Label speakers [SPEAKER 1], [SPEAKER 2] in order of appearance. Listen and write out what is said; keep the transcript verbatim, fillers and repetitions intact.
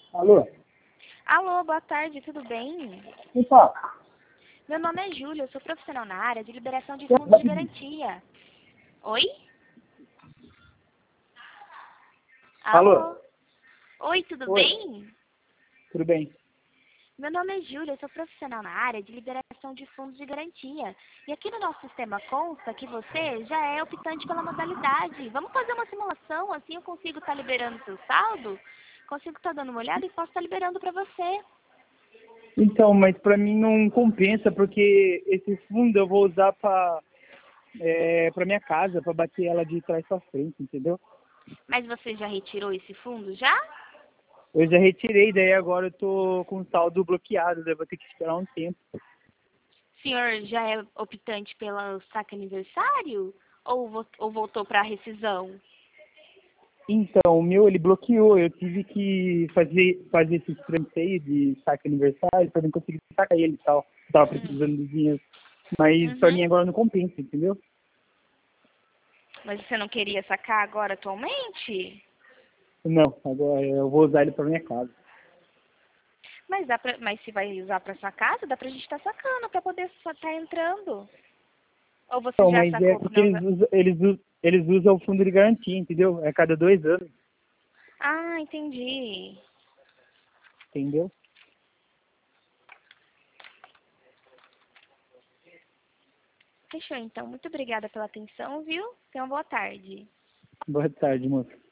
[SPEAKER 1] Alô?
[SPEAKER 2] Alô, boa tarde, tudo bem?
[SPEAKER 1] Quem fala?
[SPEAKER 2] Meu nome é Júlia, eu sou profissional na área de liberação de
[SPEAKER 1] Quem
[SPEAKER 2] fundos
[SPEAKER 1] vai
[SPEAKER 2] de
[SPEAKER 1] pedir?
[SPEAKER 2] garantia. Oi?
[SPEAKER 1] Alô?
[SPEAKER 2] Alô? Oi, tudo
[SPEAKER 1] Oi,
[SPEAKER 2] bem?
[SPEAKER 1] tudo bem?
[SPEAKER 2] Meu nome é Júlia, eu sou profissional na área de liberação de fundos de garantia. E aqui no nosso sistema consta que você já é optante pela modalidade. Vamos fazer uma simulação, assim eu consigo estar liberando seu saldo? Consigo estar dando uma olhada e posso estar liberando para você.
[SPEAKER 1] Então, mas pra mim não compensa, porque esse fundo eu vou usar pra, é, pra minha casa, pra bater ela de trás pra frente, entendeu?
[SPEAKER 2] Mas você já retirou esse fundo já?
[SPEAKER 1] Eu já retirei, daí agora eu tô com o saldo bloqueado, daí eu vou ter que esperar um tempo.
[SPEAKER 2] O senhor já é optante pelo saque aniversário? Ou, vo- ou voltou para a rescisão?
[SPEAKER 1] Então, o meu ele bloqueou, eu tive que fazer, fazer esse trâmite aí de saque aniversário pra mim conseguir sacar ele e tal. Tava
[SPEAKER 2] Hum.
[SPEAKER 1] precisando de dinheiro. Mas pra mim
[SPEAKER 2] Uhum.
[SPEAKER 1] agora não compensa, entendeu?
[SPEAKER 2] Mas você não queria sacar agora atualmente?
[SPEAKER 1] Não, agora eu vou usar ele pra minha casa.
[SPEAKER 2] Mas, dá pra, mas se vai usar para sua casa, dá pra gente estar sacando para poder estar entrando. Ou você
[SPEAKER 1] Não,
[SPEAKER 2] já
[SPEAKER 1] mas é
[SPEAKER 2] sacou que
[SPEAKER 1] porque
[SPEAKER 2] não
[SPEAKER 1] eles
[SPEAKER 2] vai...
[SPEAKER 1] usam, eles, usam, eles usam o fundo de garantia, entendeu? É cada dois anos,
[SPEAKER 2] Ah, entendi.
[SPEAKER 1] entendeu?
[SPEAKER 2] Fechou então. Muito obrigada pela atenção, viu? Tenha uma boa tarde.
[SPEAKER 1] Boa tarde, moço.